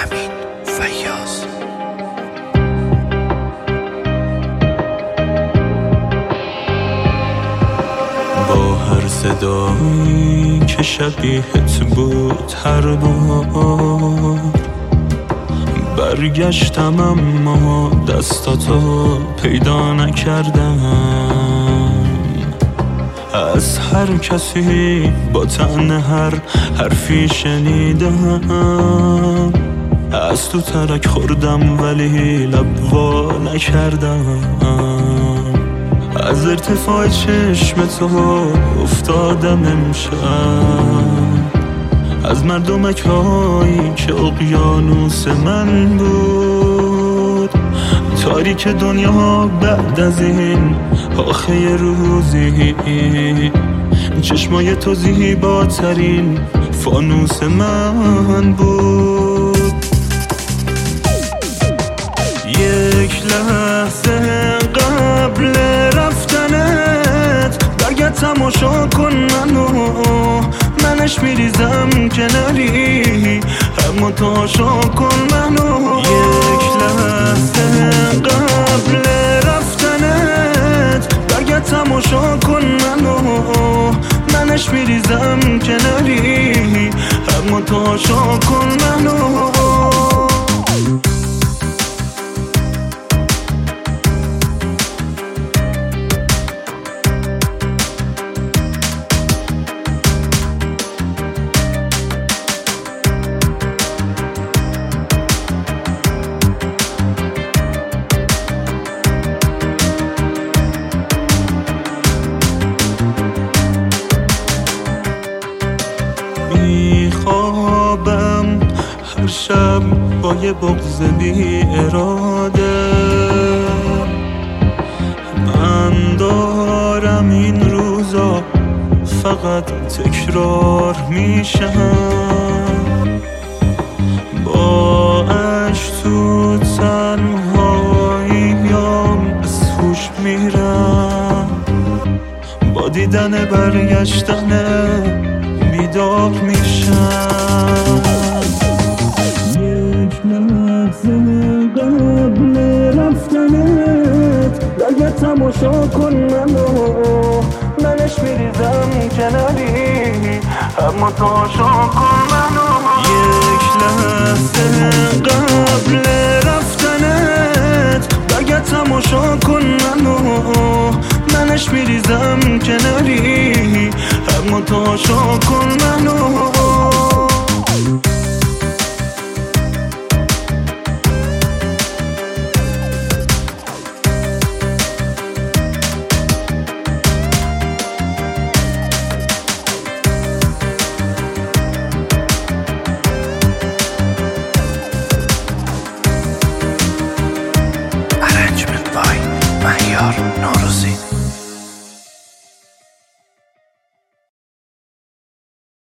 امین فیاض. با هر صدایی که شبیهت بود هر بار برگشتم، اما دستاتو پیدا نکردم. از هر کسی با طعن هر حرفی شنیدم، از تو ترک خوردم ولی لب وا نکردم. از ارتفاع چشم تو افتادم امشب، از مردمک هایی که اقیانوس من بود. تاریک دنیا بعد از این آخه روزی، چشمای تو زیباترین فانوس من بود. یک لحظه قبل رفتنت برگرد تماشا کن منش میریزم کناری، اما تماشا کن منو. یک لحظه قبل رفتنت برگرد تماشا کن منش میریزم کناری، اما تماشا کن منو. میخوابم هر شب با یه بغض بی اراده، من دارم این روزا فقط تکرار میشم. با عشق تو تنهاییام از هوش میرم، با دیدن برگشتن بیدار میشم. یک لحظه قبل رفتنت برگرد تماشا کن منش میریزم کناری، اما تماشا کن منو. یک لحظه قبل رفتنت برگرد تماشا کن منش میریزم کناری، اما تماشا کن منو. Arrangement by مهیار نوروزی.